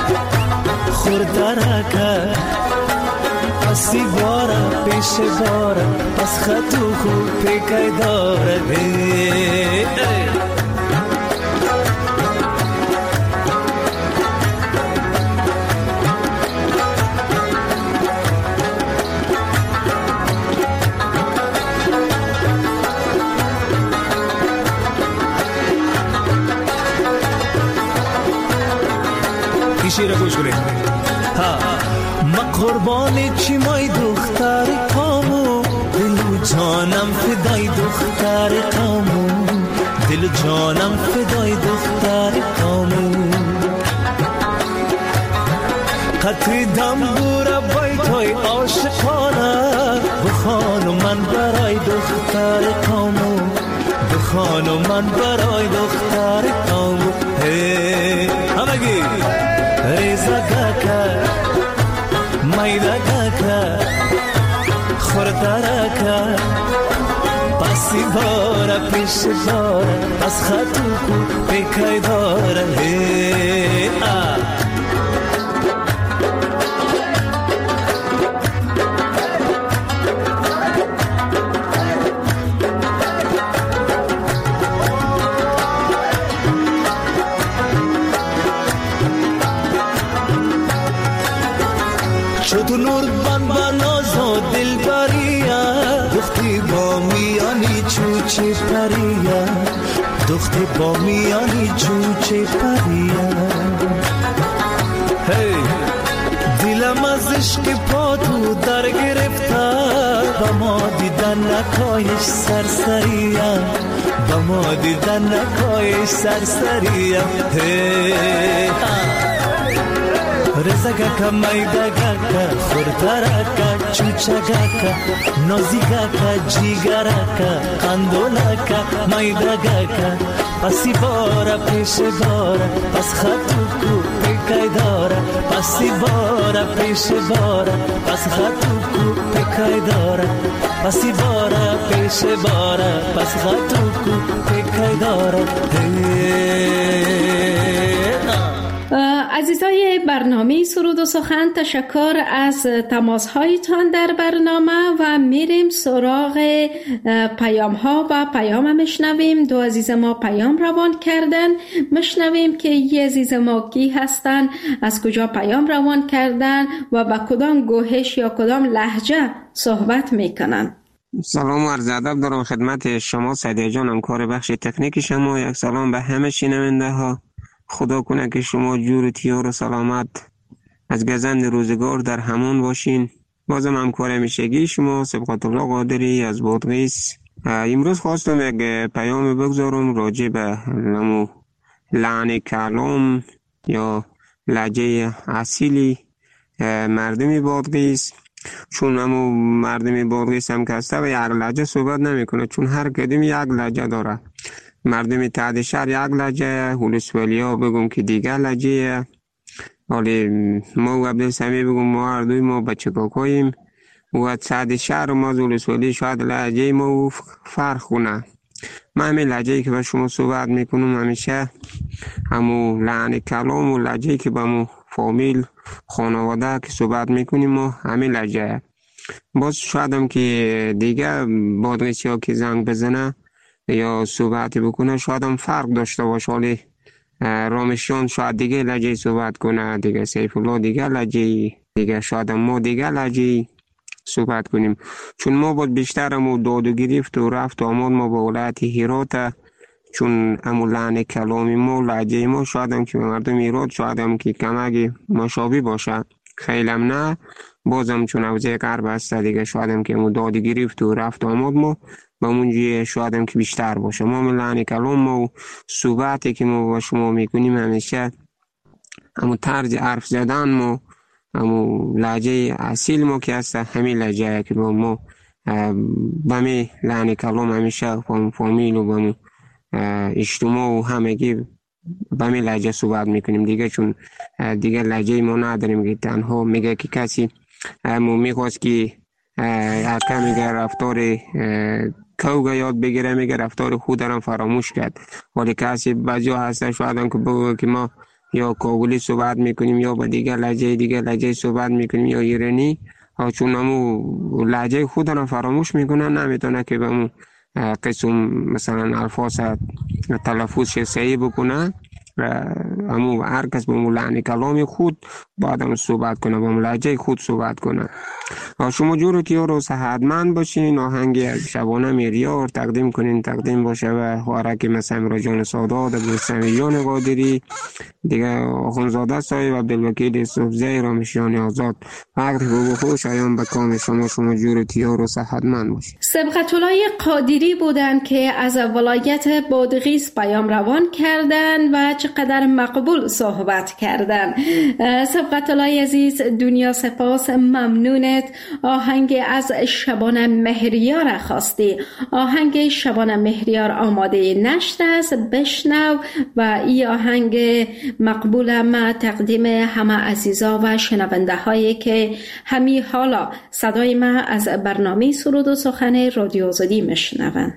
خوردراکا پسی بارا پیش بارا پس خطو خوب پیکای داره. شیر گوش کنید. ما قربانی چی مای دختر قامو، دل و جانم فدای دختر قامو، دل و جانم فدای دختر قامو. قطری دم بورا بیتای عاشقانه، بخوانو من برای دختر قامو، بخوانو من برای دختر قامو. همگی ریزگاکا میدگاکا خوردراکا پسی بارا پیش بارا از خطو کو پیکای داره. تو نور بان باناز و دل بریا، دختی با میانی چوچه پریا، دختی با میانی چوچه پریا. دلم از عشق پا تو در گرفته، با ما دیدن نکایش سرسریا، با ما دیدن نکایش سرسریا. رزگاکا میدگاکا خوردراکا چوچگاکا نازیگاکا جیگراکا قندولاکا میدگاکا پسی بارا پیش بارا پس خطو کو پیکای دارا، پسی بارا پیش بارا پس خطو کو پیکای دارا، پسی بارا پیش بارا پس خطو کو پیکای دارا. عزیزای برنامه سرود و سخن، تشکر از تماس هایتان در برنامه و میریم سراغ پیام ها و پیام مشنویم. دو عزیز ما پیام روان کردن، مشنویم که یه عزیز ما کی هستن، از کجا پیام روان کردن و با کدام گوهش یا کدام لهجه صحبت میکنن. سلام و عرض ادب دارم خدمت شما سعدیه جان، همکار بخش تکنیک شما. یک سلام به همه شنونده ها. خدا کنه که شما جور تیار و سلامت از گزند روزگار در همان باشین. بازم همکار همیشگی شما سبقت الله قادری از بادغیس. امروز خواستم یک پیام بگذارم راجع به لحن کلام یا لهجه اصیلی مردم بادغیس. چون همو مردم بادغیس هم کسته و یک لهجه صحبت نمیکنه، چون هر کدوم یک لهجه داره. مردم تحت شهر یک لهجه، هولسوالیا بگم که دیگر لهجه. حالی ما و عبدالسمی بگم ما هر دوی ما بچه کاکاییم و صد شهر ما ولسوالی شاید لهجه ما فرق کنه. من همین لهجه‌ای که با شما صحبت میکنم همیشه همون لحن کلام و لهجه‌ای که با مو فامیل خانواده که صحبت میکنیم ما همین لهجه. باز شاید هم که دیگه بادغیسی ها که زنگ بزنه یا صحبتی بکنه شاید هم فرق داشته باشه، ولی رامشیان شاید دیگه لهجه صحبت کنه، دیگه سیف الله دیگه لهجه، دیگه شاید هم ما دیگه لهجه صحبت کنیم. چون ما بود بیشتر همون داد و گرفت و رفت و آمد ما با ولایت هرات، چون همون لحن کلامی ما لهجه ما شاید هم که مردم هرات شاید هم که کمک مشابه باشه، خیلی هم نه، بازم چون حوزه غرب هست دیگه شاید هم که همون داد و گرفت و رفت و آمد ما با اونجا شاید هم که بیشتر باشه. ما من لحن کلام ما و صحبتی که ما با شما میکنیم همیشه همون طرز حرف زدن ما، همون لهجه اصیل ما که هست همین لهجه که ما با می لحن کلام همیشه فامیل و با مو اجتماع و همگی با می لهجه صحبت میکنیم دیگه، چون دیگه لهجه ما نداریم که تنها میگه که کسی میخواست که حتی میگه رفتار کوگه یاد بگیره، میگه رفتار خود هم فراموش کرد. ولی کسی بعضی ها هستن شاید هم که بگه که ما یا کابلی صحبت میکنیم یا با دیگه لهجه صحبت میکنیم یا ایرانی، چون همون لهجه خود هم فراموش میکنن، نمیتونه که به همون قسم مثلا الفاظ تلفظ صحیح بکنه. همون هر کس به همون لحن کلام خود باید هم صحبت کنه، با همون لهجه خود صحبت کنه. شما جورتیار رو صحتمند باشین. آهنگ از شبانه میریار تقدیم کنین، تقدیم باشه و خوارک مثل امراجان سادات، عبدالسمیان قادری دیگه، آخونزاده صاحب، عبدالوکیل صوفزی، رامشیان آزاد. وقت خوب خوش آیان به کام شما جورتیار رو صحتمند باشین. سبقت الله قادری بودن که از ولایت بادغیس پیام روان کردن و چقدر مقبول صحبت کردن. سبقت الله عزیز، دنیا سپاس، ممنونت. آهنگ از شبانه مهریار خواستی. آهنگ شبانه مهریار آماده نشته است، بشنو و این آهنگ مقبول ما تقدیم همه عزیزا و شنونده هایی که همی حالا صدای ما از برنامه سرود و سخن رادیو آزادی میشنون.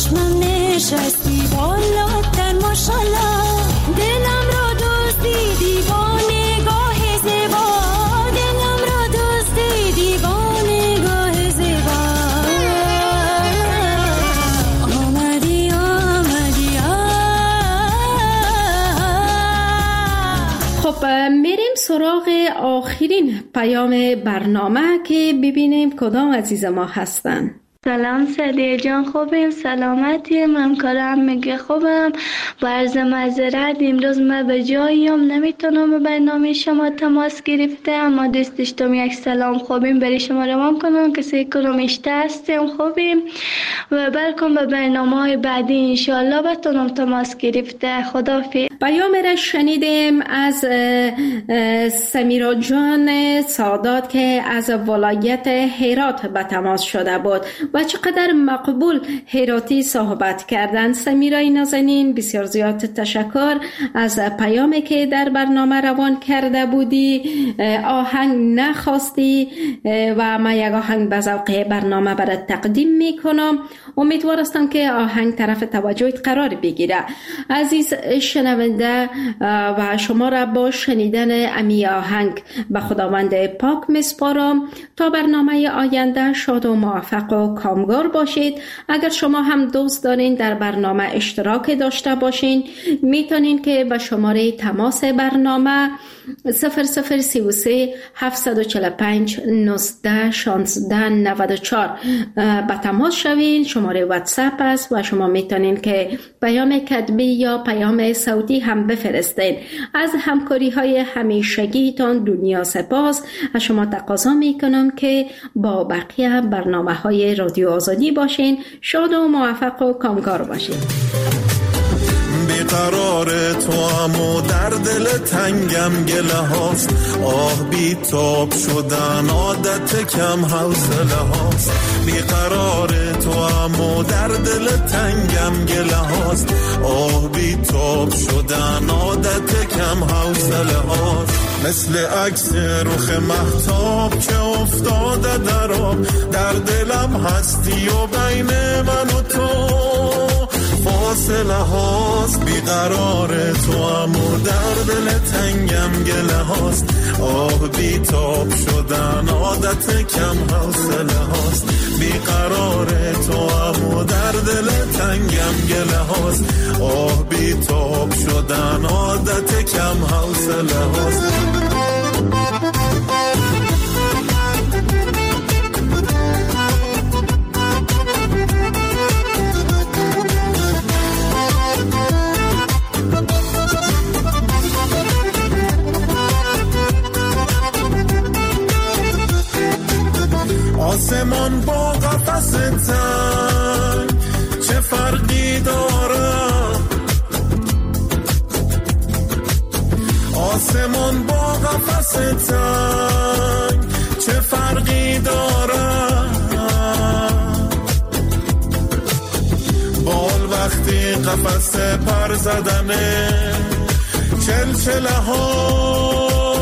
چشمم نشستی بالاتر ماشالله دلم را دوستی دیوانگاه زیبا دلم را دوستی دیوانگاه زیبا آمدی آمدی خب میریم سراغ آخرین پیام برنامه که ببینیم کدام عزیز ما هستن. سلام سعدیه جان، خوبیم؟ سلامتیم؟ همکارم میگه خوبم. با عرض معذرت امروز من به جاییم نمیتونم به برنامه شما تماس گرفته، اما دوست داشتم یک سلام خوبیم برای شما روان کنم. کسی کنم اشته هستیم خوبیم و بلکن به برنامه های بعدی انشاءالله بتونم تماس گرفته. خدافظ. پیام را شنیدیم از سمیرا جان سادات که از ولایت هرات به تماس شده بود و چقدر مقبول هراتی صحبت کردن. سمیرای نازنین بسیار زیاد تشکر از پیامی که در برنامه روان کرده بودی. آهنگ نخواستی و ما یک آهنگ به ذوق برنامه برات تقدیم میکنم. امیدوار هستم که آهنگ طرف توجهت قرار بگیره. عزیز شنونده و شما را با شنیدن امی آهنگ به خداوند پاک میسپارم. تا برنامه آینده شاد و موفق و کامگار باشید. اگر شما هم دوست دارین در برنامه اشتراک داشته باشین میتونین که به شماره تماس برنامه 0033 745 19 16 94 به تماس شوین. شماره واتساپ است و شما میتونین که پیام کتبی یا پیام صوتی هم بفرستین. از همکاری های همیشگیتان دنیا سپاس. از شما تقاضا میکنم که با بقیه برنامه های رادیو آزادی باشین. شاد و موفق و کامگار باشین. بیقرار تو امو در دل تنگم گله هاست، آه بی تاب شدن عادت کم حوصله هاست. بیقرار تو امو در دل تنگم گله هاست، آه بی تاب شدن عادت کم حوصله هاست. مثل عکس رخ مهتاب که افتاده در آب، در دلم هستی و بین من و تو فاصله هاست. بیقرار تو امو در دل تنگم گله هاست، آه بی تاب شدن عادت کم حوصله هاست. بیقرار تو امو در دل تنگم گله هاست، آه بی تاب شدن عادت کم حوصله هاست. آسمان با قفس تنگ چه فرقی داره؟ آسمان با قفس تنگ چه فرقی داره؟ بال وقتی قفس پر زدنه چلچله ها.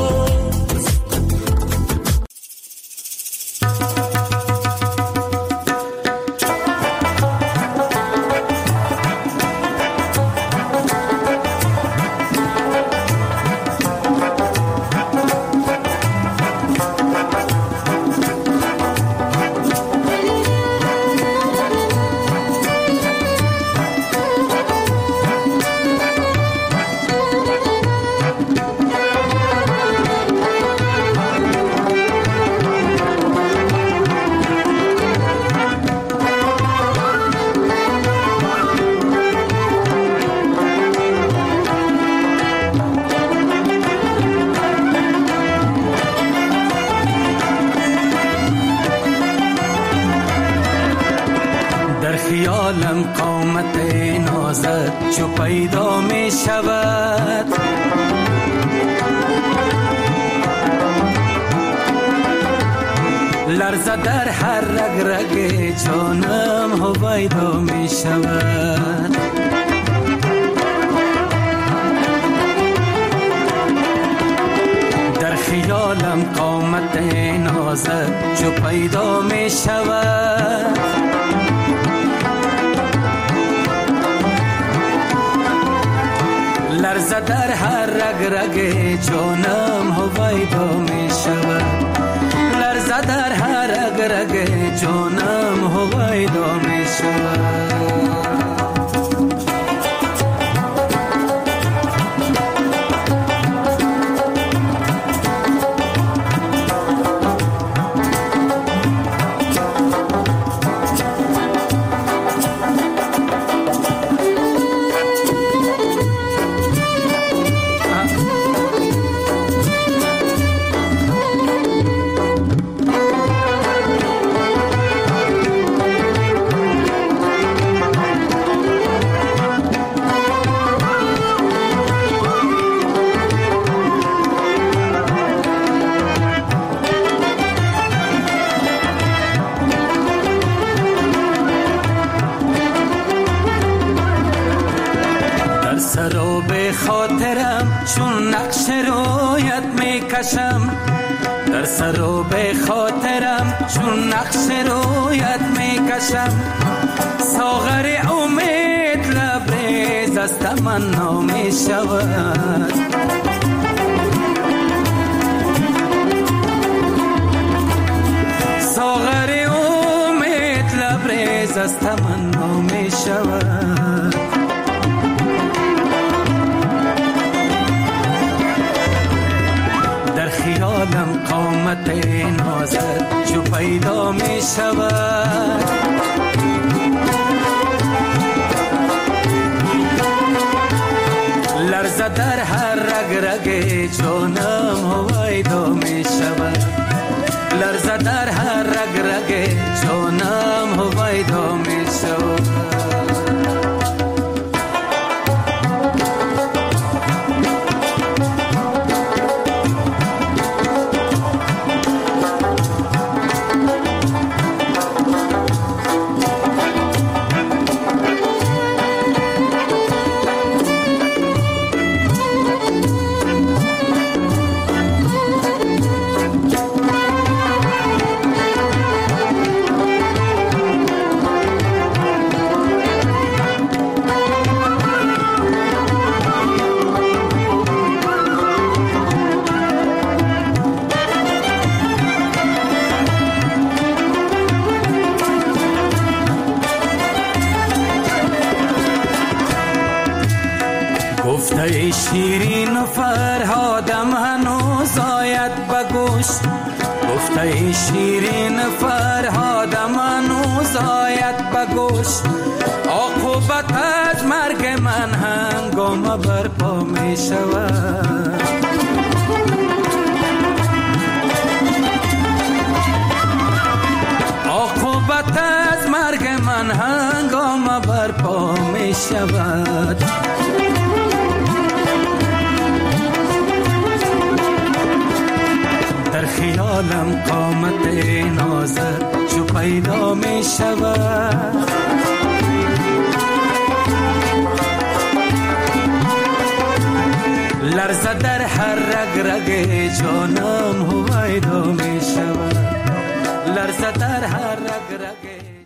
خیالم قامت نازت چو پیدا می شود، لرزه در هر رگ رگ جانم هویدا می شود. در خیالم قامت نازت چو پیدا می شود، رگ رگ جانم هویدا می شود، لرزه در هر رگ رگ جانم هویدا می شود. چون نقش رویت میکشم، در سر و به خاطرم چون نقش رویت میکشم، ساغر امید لبریز از تمنا میشود، ساغر امید لبریز از تمنا میشود. خیالم قامت نازت جو پیدا می شود، لرزه در هر رگ رگ جانم هویدا می شود، لرزه در هر رگ رگ جانم هویدا می شود. گفته شیرین و فرهادم هنوز آید بگوش، گفته شیرین فرهادم هنوز آید بگوش، عاقبت از مرگ من هنگام برپا می شود، عاقبت از مرگ من هنگام برپا می شود. در خیالم قامت نازت جو پیدا می شود، لرزه در هر رگ رگ جانم هویدا می شود، لرزه در هر رگ رگ